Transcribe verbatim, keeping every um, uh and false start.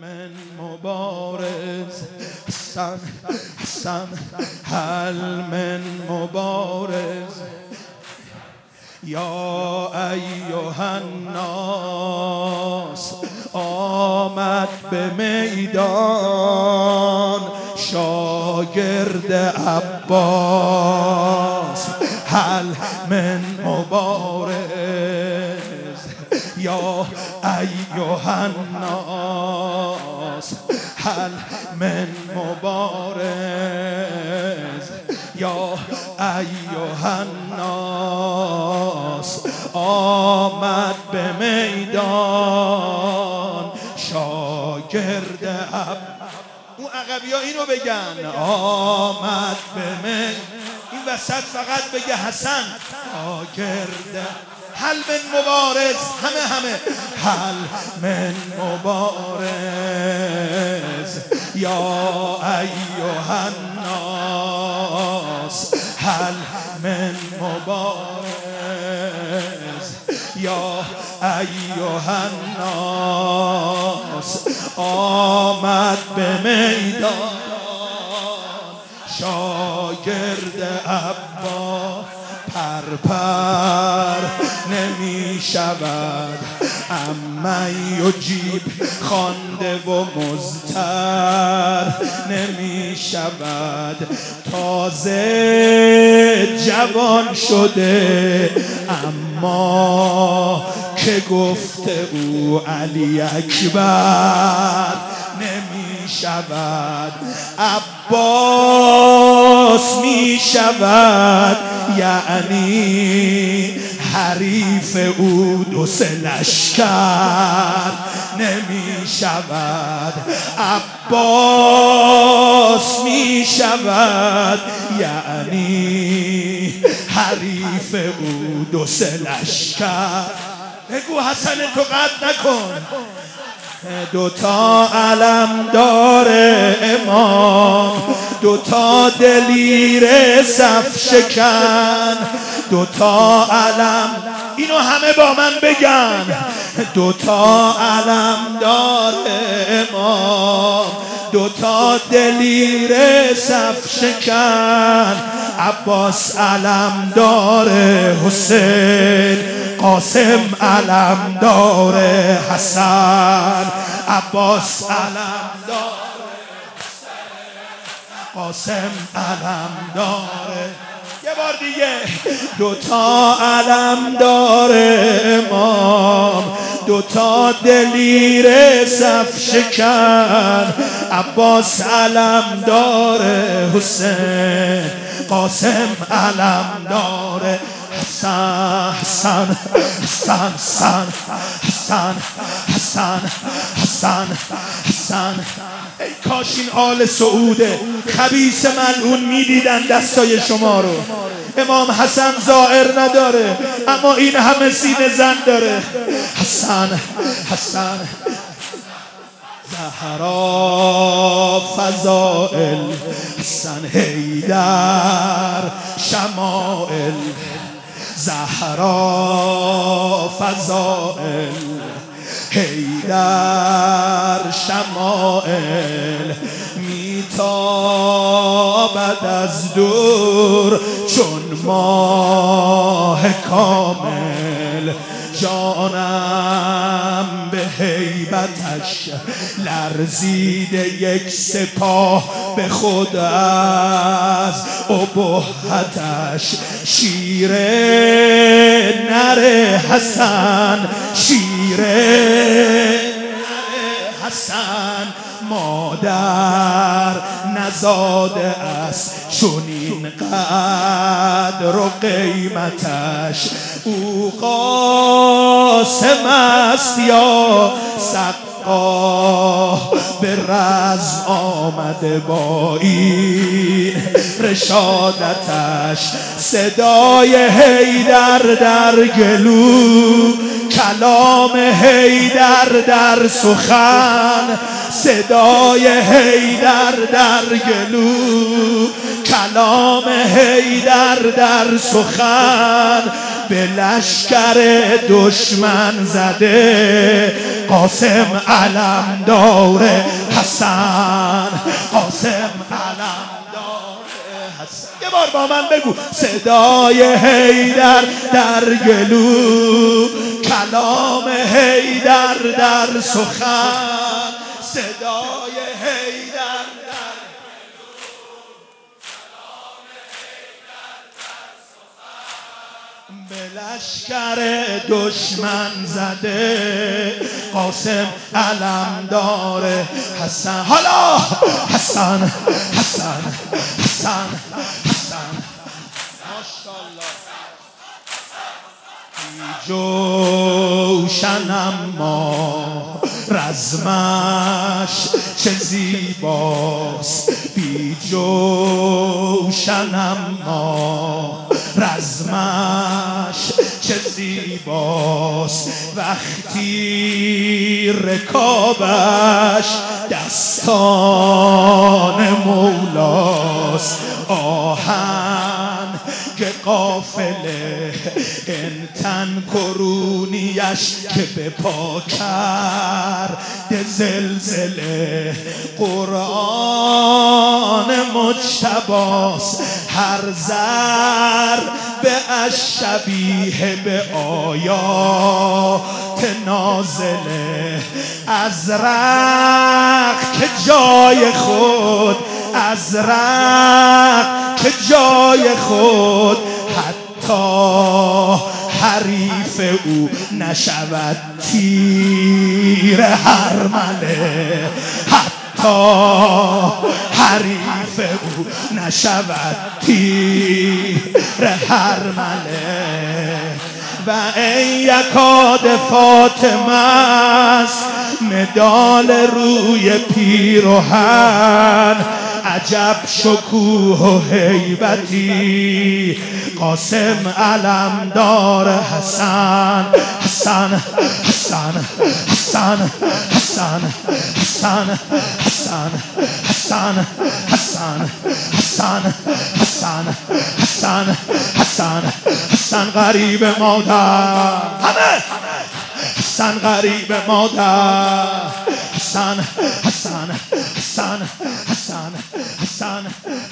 من مبارز حسن حسن هل من مبارز یا ایها الناس آمد به میدان شاگرد عباس هل من مبارز یا ایها الناس هل من مبارز یا ایها الناس آمد به میدان شاگرد عب اون عقبی ها اینو بگن آمد به میدان این وسط فقط بگه حسن شاگرد هل من مبارز همه همه هل من مبارز یا ایها الناس هل من مبارز یا ایها الناس آمد به میدان شاگرد عباس پرپر نمی شود اما یجیب خوانده و مضطر نمی شود تازه جوان شده اما که گفته او علی اکبر نمی شود عباس می شود یعنی حریف او دو سه لشکر نمی شود عباس می شود یعنی حریف او دو سه لشکر بگو حسن تو قد نکن دوتا علم داره امام دوتا دلیر صف شکن دوتا علم اینو همه با من بگن دوتا علم داره امام دوتا دلیر صف شکن عباس علم داره حسین قاسم علم داره حسن عباس علم داره قاسم علم داره یه بار دیگه دوتا علم داره امام دوتا دلیر صف شکن عباس علم داره حسین قاسم علم داره حسن حسن حسن حسن حسن حسن حسن حسن ای کاش این آل سعوده خبیث ملعون میدیدن دستای شما رو امام حسن ظاهر نداره اما این همه سینه زن داره حسن حسن زهرا فضائل حسن حیدر شمائل زهرا فضائل حیدر شمائل میتابد از دور چون ماه کامل جانم به هیبتش لرزیده یک سپاه به خود از ابهتش شیر نر حسن شیر نر حسن مادر نزاده است چنین قدر و قیمتش او قاسم است یا سقاه به رزم آمده با این رشادتش صدای حیدر در گلو کلام حیدر در سخن صدای حیدر در گلو کلام حیدر در سخن به لشکر دشمن زده قاسم علمدار حسن، قاسم علمدار حسن. یه بار با من بگو صدای حیدر در گلو، کلام حیدر در سخن، صدای حیدر در گلو، کلام حیدر در سخن. به لشکر دشمن زده قاسم علمدار حسن. حالا حسن حسن حسن حسن ماشاءالله. بی جوشن اما رزمش چه زیباست، بی جوشن اما رزمش چه زیباست. وقتی رکابش دستان مولاست، آهن که قافله این تن کرونیش که به پا کرد زلزله. قرآن مجتباست هر زر به شبیه به آیات نازله. ازرق که جای خود، ازرق که جای خود، حتی حریف او نشود تیر هرمله، حتی حریف او نشود تیر هرمله. و این یکاد فاطمه است مدال روی پیرهن، عجب شکوه و هیبتی قاسم علمدار حسن. حسن حسن حسن حسن حسن حسن حسن حسن حسن حسن حسن حسن حسن غریب مادر، همه حسن غریب مادر، حسن حسن حسن حسن حسن